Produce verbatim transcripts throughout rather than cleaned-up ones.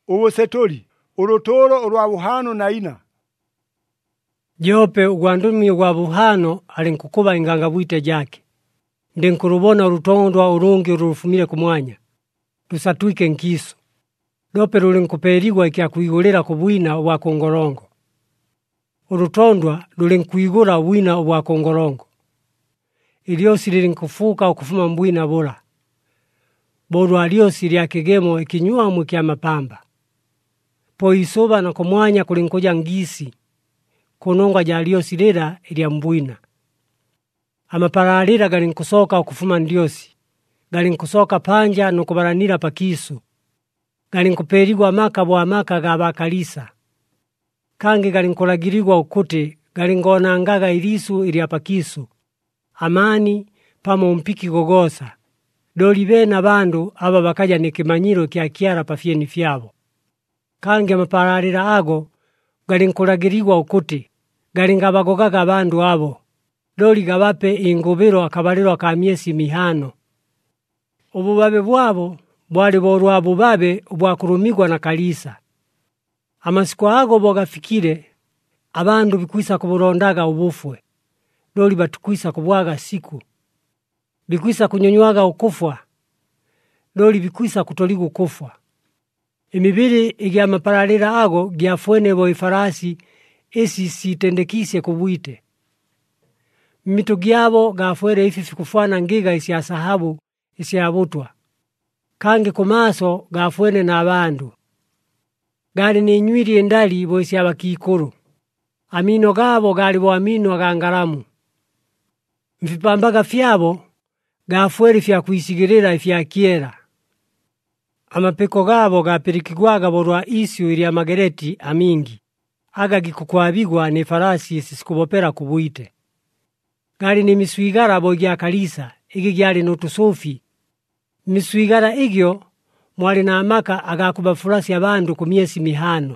Ubusetoli, urutoro urwa buhano na ina. Jope ugwandumi ugwa buhano alinkukuba ingangabwite jake. Ndinkurubona urutondwa urungi urufumile kumwanya. Tusatwike nkiso. Dope rulinkuperigwa ikia kuigulira kubwina obwa kongorongo. Urutondwa rulinkuigura ubwina obwa kongorongo. Iliosi lilinkufuka okufuma mbwina bula. Boru aliosi lya kigemo ikinyuamu kia mapamba. Po isoba na kumwanya kulinkuja ngisi. Kunongwa ja aliosi lila ilia mbwina. Amaparalira galinkusoka okufuma ndiosi. Galinkusoka panja nukubaranira pakisu. Galinkuperigwa amaka bwa amaka gabakalisa. Kangi galinkulagirigwa ukuti galingonangaga ilisu ilia pakisu. Amani pamo mpiki gogosa. Doli bena bandu aba bakaja nikimanyiro kia kiara pafieni fyabo. Kangi amaparalira ago galinkulagirigwa ukuti galingabagogaga bandu abo. Doli gabape ingubiro akabaliro akamiesi mihano. Ububabe bwabo bwali borwa bubabe bwakurumigwa na kalisa. Amasiko ago bogafikire abandu bikwisa kuburondaga ubufwe. Doli batukwisa kubwaga siku. Bikwisa kunyonywaga ukufwa. Doli bikwisa kutoligu kufwa. Imibiri igia maparalira ago giafuene bo ifarasi esi sitendekise kubwite. Mito giabo gafuere ififi kufwana ngiga isi ya sahabu isi ya butwa. Kangi kumaso gafuene na abandu. Gali ni nywiri endali bo isi ya bakikuru. Amino gabo gali bo amino agangaramu. Mfipambaga fyabo gafuere fya kuisigirira ifya kiera. Amapeko gabo gapirikigwaga borwa isyu ili ya magereti amingi. Aga gikukwabigwa ni farasi sisikubopera kubwite. Gali ni miswigara bo gya kalisa, igi gyali nutusofi. Miswigara igyo mwali na amaka agakuba furasi abandu kumiesi mihano.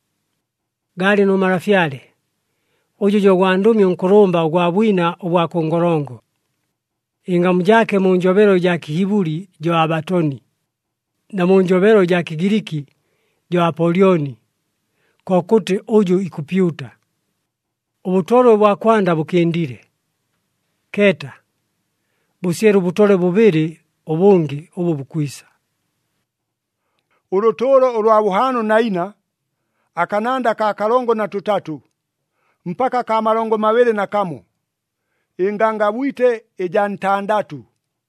Gali no marafyale. Ujujo gwandumi unkurumba ugwabwina ugwa kongorongo. Inga mjake munjobero ja kihibuli jo abatoni. Na munjobero ja kigiriki jo apolioni. Kwa kuti uju ikupyuta. Ubutoro bwa kwanda bukendire. Keta. Busieru butore bubiri obungi ubu bukwisa. Urutoro urwa buhano na ina. Akananda ka kalongo na tutatu. Mpaka ka malongo mawele na kamo. Ingangabwite eja ntandatu.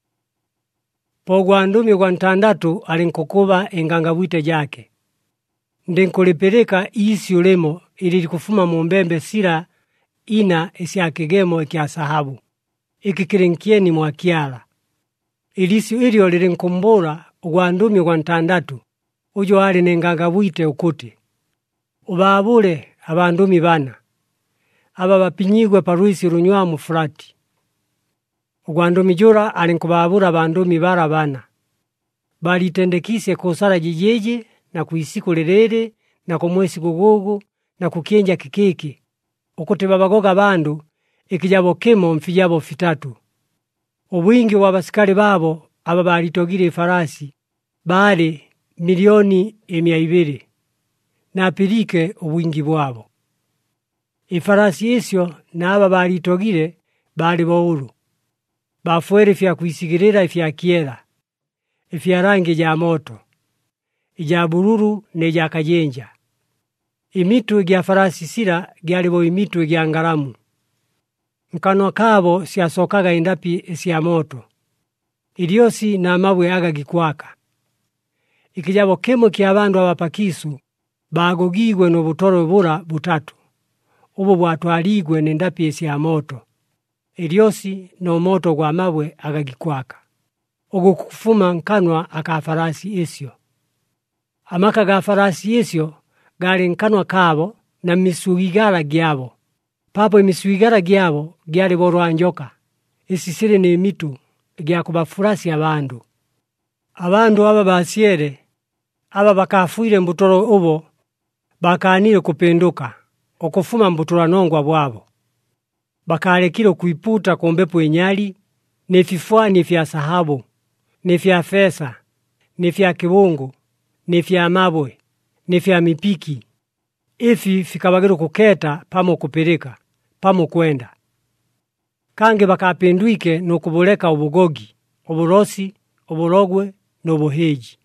Po gwandumi gwa ntandatu alinkukuba ingangabwite jake. Ndinkulipeleka isi ulemo ili kufuma mumbembe sila ina isi akigemo ikia sahabu. Ikikirinkieni mwa kiala. Ilisi ilio lilinkumbura ugwandumi gwa ntandatu. Ujo ali nengangabwite ukuti. Ubabule abandumi bana. Aba bapinyigwe paruisi runywamu fulati. Ugwandumi jura alinkubabura abandumi bara bana. Bali tendekise kusara jijeje na kuisiku lelele na kumwesi gugugu na kukienja kikiki. Ukuti babagoga bandu ikijabo kemo mfijabo fitatu. Ubwingi wa basikali babo aba balitogire farasi bali milioni emia ibiri. Na apirike ubwingi bwabo. Ifarasi isyo na aba balitogire bali boulu. Bafuere fya kuisigirira ifya kiera. Ifya rangi ja moto. Ija bururu ne ja kajenja. Imitu gya farasi sila gyalibo imitu gya ngaramu. Mkano kabo siasokaga endapi esi moto. Iliosi na mabwe aga gikwaka. Ikijabo kemo kia bandu abapakisu bagogigwe no butoro bura butatu. Ubu bwatwaligwe nendapi esi moto. Iliosi no moto gwa mabwe aga gikwaka. Ugu kufuma nkanwa aka farasi esyo. Amaka ga farasi esyo gali nkanwa kabo na miswigara gyabo. Papo miswigara gyabo gyali borwa njoka. Esisire ne mitu gya kubafurasi abandu. Abandu aba basiere aba bakafuire mbutoro ubo bakanire kupenduka okufuma mbutura nongwa bwabo. Bakalekiro kuiputa kombepo enyali nefifwani fya sahabu nefya fesa nefya kibungu nefya mabwe nĩ fya mipiki, ĩfi fikabagĩrwo kũkeeta pamo kũpĩlĩka, pamo kwenda. Kangĩ bakapĩndwike nʉkʉbʉleka ʉbʉgogi, ʉbʉlosi, ʉbʉlogwe nʉ bʉhɨji.